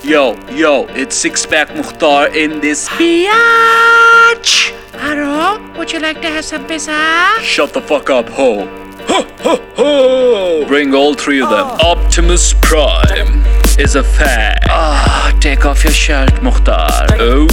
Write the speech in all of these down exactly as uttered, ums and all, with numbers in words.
Yo, yo, it's Six Pack Mukhtar in this biatch. Hello, would you like to have some pizza? Shut the fuck up, ho. Ho, ho, ho. Bring all three of them. Oh. Optimus Prime is a fag. Ah, oh, take off your shirt, Mukhtar.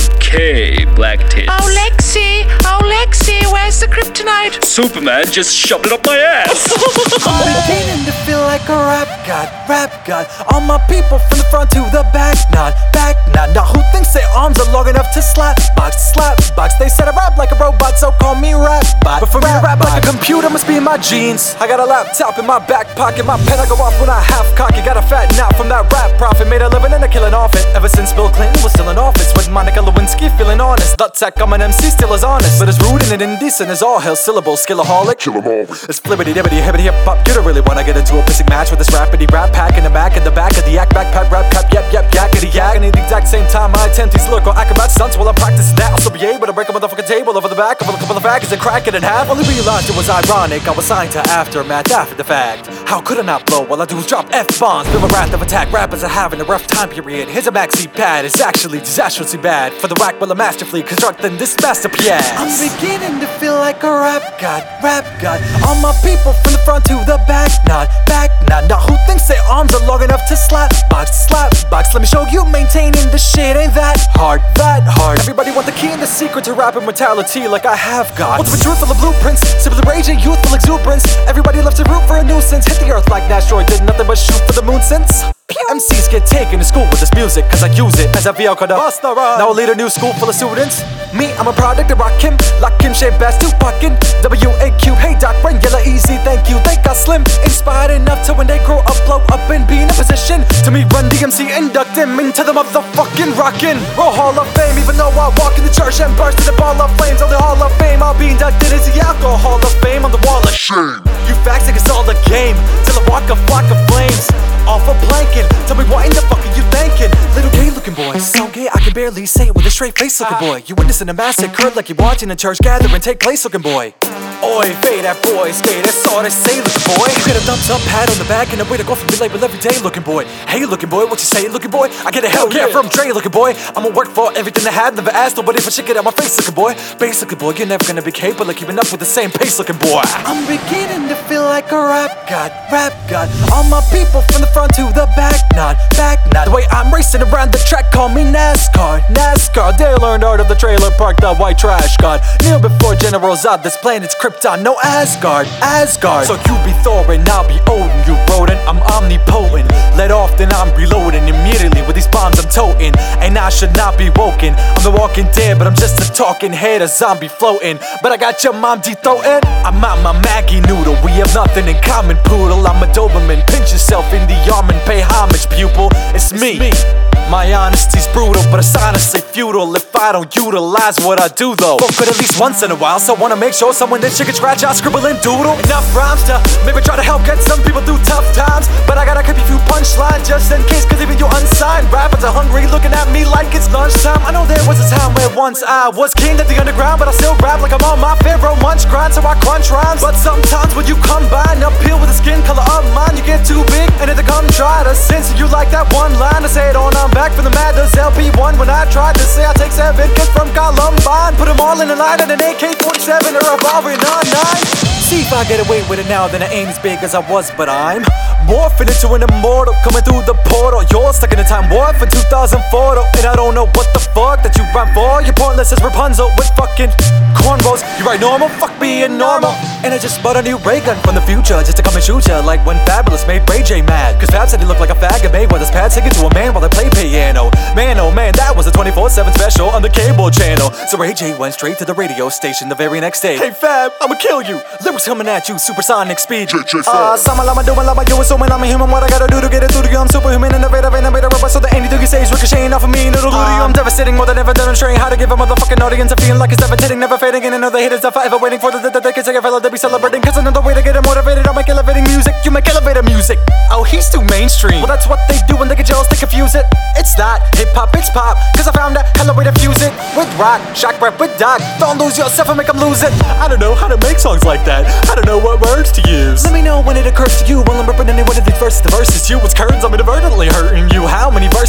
Okay, black tits. Oh, Lexi, oh, Lexi, where's the kryptonite? Superman just shoved it up my ass. I'm beginning to feel like a rap god, rap god. All my people from the front to the back, nod, back, nod. Now who thinks their arms are long enough to slap box, slap box? They said I rap like a robot, so call me rap bot. But for me to rap like a computer must be in my jeans. I got a laptop in my back pocket, my pen I go off when I half cock it. Got a fat knot from that rap profit, made a living and a killing off it. Ever since Bill Clinton was still in office, with Monica Lewinsky feeling honest. The tech, I'm an M C, still as honest, but as rude and indecent as all hell syllables. Skillaholic, kill 'em all. It's flippity dibbity hibbity hip hop. You don't really wanna get into a pissing match with this rapidy rap pack in the back of the back of the yak backpack rap cap yep yep yakety yak. And at the exact same time I attempt these lyrical acrobat stunts while I practice that. I'll still be able to break a motherfucking table over the back of a couple of faggots and crack it in half. Only realized it was ironic, I was signed to Aftermath after the fact. How could I not blow? All I do is drop F-bombs, feel a wrath of attack. Rappers are having a rough time period. Here's a backseat pad, it's actually disastrously bad. For the rack while I'm masterfully constructing this masterpiece. I'm beginning to feel like a rap god, rap god. All my people from the front to the back, nod, back, nod. Now who thinks their arms are long enough to slap box, slap box? Let me show you maintaining the shit ain't that hard, that hard. Everybody want the key and the secret to rap immortality like I have got. Ultimate truth full of blueprints, simply raging youthful exuberance. Everybody loves to root for a nuisance. Hit the earth like an asteroid, did nothing but shoot for the moon since. M Cs get taken to school with this music, cause I use it as a vehicle to bust the run. Now I lead a new school full of students. Me, I'm a product of Rakim, Lakim, shape bass, Tupac-in W A Q, hey Doc, Brain, Yella, easy, thank you. They got slim, inspired enough to when they grow up, blow up and be in a position to me run D M C, induct them into the motherfucking rockin' Roll Hall of Fame. Even though I walk in the church and burst in the ball of flames on the Hall of Fame, I'll be inducted into the Alcohol of Fame on the wall of shame. You facts think it's all a game till I walk a flock of flames off a blanket. Tell me what in the fuck are you thinking? Little gay looking boy, so gay I can barely say it with a straight face looking boy. You witnessing a massacre like you're watching a church gathering take place looking boy. Oi, fade that boy, skate, that's all they say looking boy. You get a thumbs up, pat on the back, and a way to go from your label every day looking boy. Hey looking boy, what you say looking boy? I get a hell yeah from Dre looking boy. I'ma work for everything I had, never asked nobody for shit get out my face looking boy. Bass looking boy, you're never gonna be capable of keeping up with the same pace looking boy. I'm beginning to feel like a rap god, rap god. All my people from the front to the back, nod, back nod. The way I'm racing around the track, call me NASCAR, NASCAR. They learned art of the trailer park, the white trash god. Kneel before General Zod, this planet's Krypton, no Asgard, Asgard. So you be Thor and I'll be Odin, you rodent, I'm omnipotent. Let off then I'm reloading immediately with these bombs I'm toting. And I should not be woken, I'm the walking dead, but I'm just a talking head, a zombie floating. But I got your mom de-throating. I'm out my Maggie noodle, we have nothing in common poodle. I'm a Doberman, pinch yourself in the arm and pay homage pupil. It's me, my honesty's brutal, but it's honestly futile if I don't utilize what I do though. But at least once in a while, so I wanna make sure someone that shit can scratch out, scribble and doodle. Enough rhymes to maybe try to help get some people through tough times, but I gotta keep a few punchlines just in case, cause even you unsigned rappers are hungry looking at me like it's lunchtime. I know there was a time where once I was king of the underground, but I still rap like I'm on my Pharaoh munch grind, so I crunch rhymes. But sometimes when you combine uphill with the skin color of mine, you get too big and it'll come try to censor you like that one line to say it on. I'm back from the Madness L P one when I tried to say I take seven kids from Columbine, put them all in a line and an A K forty-seven or a revolver in on nine. See if I get away with it now, then I ain't as big as I was, but I'm morphing into an immortal, coming through the portal. You're stuck in a time warp for two thousand four, and I don't know what the fuck that you rhyme for. You're pointless as Rapunzel with fucking cornrows. You write normal, fuck being normal. And I just bought a new ray gun from the future just to come and shoot ya, like when Fabulous made Ray J mad, cause Fab said he looked like a faggot made with his pad singing to a man while they play piano. Man oh man, that was a twenty-four seven special on the cable channel. So Ray J went straight to the radio station the very next day. Hey Fab, I'ma kill you, lyrics coming at you, supersonic speed. Ah, uh, some lama doing lama you assuming I'm a human. What I gotta do to get it through to you? I'm superhuman, innovative, innovative, robot. So that anything you say is ricocheting off of me, noodle to you. I'm devastating, more than ever demonstrating how to give a motherfucking audience a feeling like it's devastating, never fading. And another hit is the forever waiting for the the they can take a fella to be celebrating. Cause another way to get it motivated, I make elevating music. You make elevator music. Oh, he's too mainstream. Well, that's what they do when they get jealous, they confuse it. It's not hip hop, it's pop. Cause I found a hella way to fuse it with rock, shock rap with doc. Don't lose yourself and make them lose it. I don't know how to make songs like that. I don't know what words to use. Let me know when it occurs to you while I'm ripping any one of these verses. The verses you, it's curtains, I'm inadvertently hurting you. How many verses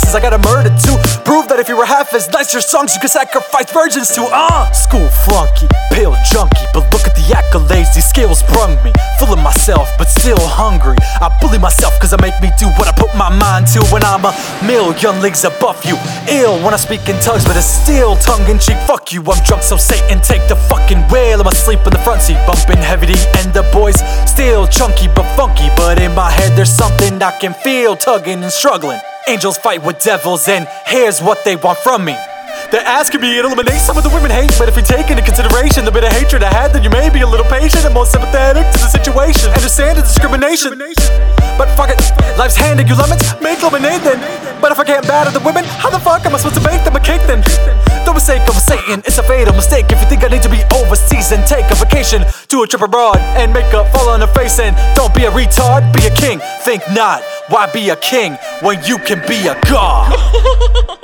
virgins I gotta murder to prove that if you were half as nice your songs you could sacrifice virgins to. Uh School flunky, pill junkie, but look at the accolades these skills brung me. Full of myself but still hungry. I bully myself cause I make me do what I put my mind to. When I'm a million leagues above you, ill when I speak in tongues but it's still tongue-in-cheek. Fuck you, I'm drunk so Satan take the fucking wheel. I'm asleep in the front seat bumping Heavy D and the boys still chunky but funky, but in my head there's something I can feel tugging and struggling. Angels fight with devils and here's what they want from me. They're asking me to eliminate some of the women hate, but if you take into consideration the bit of hatred I had, then you may be a little patient and more sympathetic to the situation. Understand the discrimination, but fuck it, life's handing you lemons, make lemonade then. But if I can't batter the women, how the fuck am I supposed to make them a cake then? Don't mistake over Satan, it's a fatal mistake if you think I need to be overseas and take a vacation to a trip abroad and make up fall on her face. And don't be a retard, be a king. Think not, why be a king when you can be a god?